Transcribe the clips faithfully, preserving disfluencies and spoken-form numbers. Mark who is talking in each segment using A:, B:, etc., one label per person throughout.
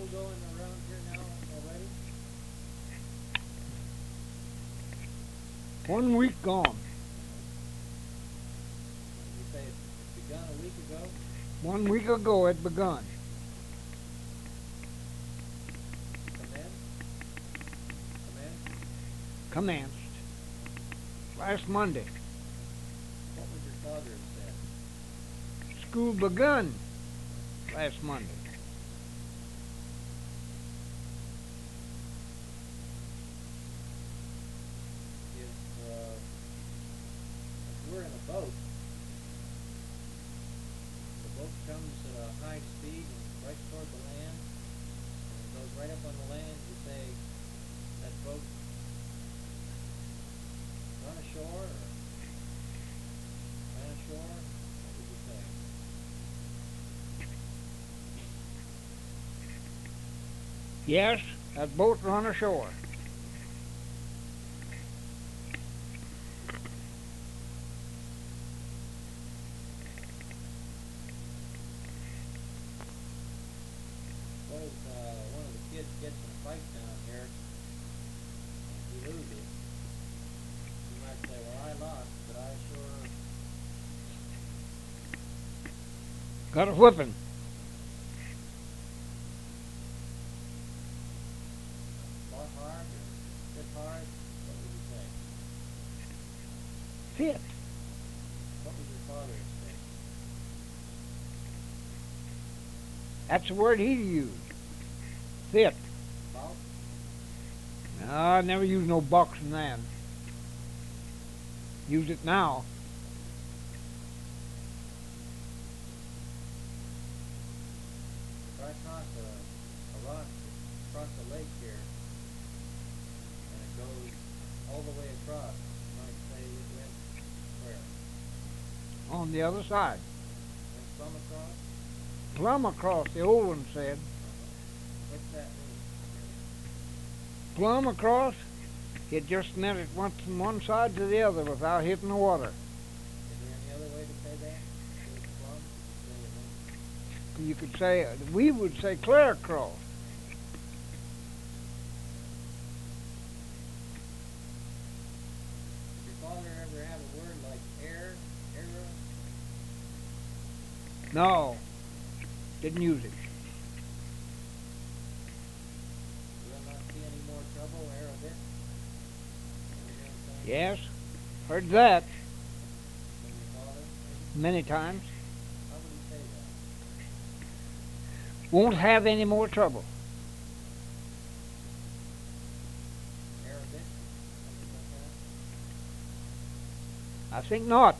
A: going around here now already?
B: One week gone.
A: You say it begun a week ago?
B: One week ago it begun.
A: Commenced? Commenced?
B: Commenced. Last Monday.
A: What would your father have said?
B: School begun last Monday.
A: If, uh, if we're in a boat, the boat comes at a high speed and right toward the land, and it goes right up on the land, you say, that boat run ashore, or ran ashore? What would you say?
B: Yes, that boat run ashore.
A: What if uh, one of the kids gets in a fight down here, and he loses? You might say, well, I lost, but I sure
B: Got a whipping.
A: fought hard or hit hard. What would you say?
B: Fit.
A: What would your father say?
B: That's the word he used. Fit.
A: Bout?
B: No, I never used no boxing then. Use it now.
A: If I toss a, a rock across the lake here, and it goes all the way across, you might say it went where?
B: On the other side.
A: Went plumb across?
B: Plumb across, the old one said.
A: What's that mean?
B: Plumb across, it just meant it went from one side to the other without hitting the water.
A: Is there any other way to say that? Say it's plumb? Say it went
B: You could say, we would say clear across.
A: Did your father ever have a word like air, era?
B: No, didn't use it.
A: Will not see any more trouble, air a bit?
B: Yes, heard that
A: From your father?
B: many times.
A: How would he say that?
B: Won't have any more trouble.
A: Air a bit? Something like that?
B: I think not.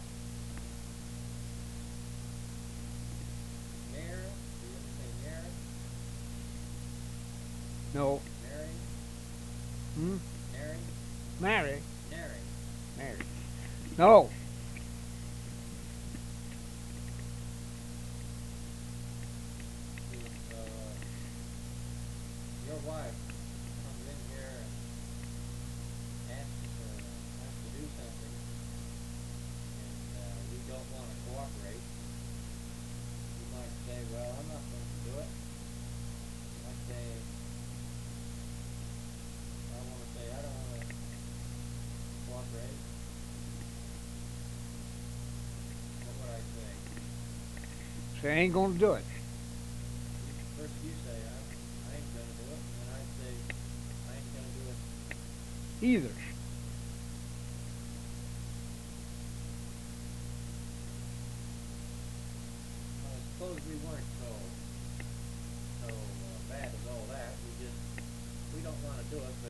A: Nair? Do you ever say nair?
B: No.
A: Nary?
B: Hmm?
A: Nary?
B: Marry.
A: Nary.
B: Marry. No.
A: If uh, your wife comes in here and asks, uh, us to do something, and uh, we don't want to cooperate, you might say, well, I'm not going to do it. You might say, I want to say, I don't want to cooperate. What would I say?
B: Say, ain't gonna do it.
A: First you say, I, I ain't going to do it, and then I say, I ain't going to do it.
B: Either.
A: Well, I suppose we weren't so, so uh, bad as all that. We just, we don't want to do it, but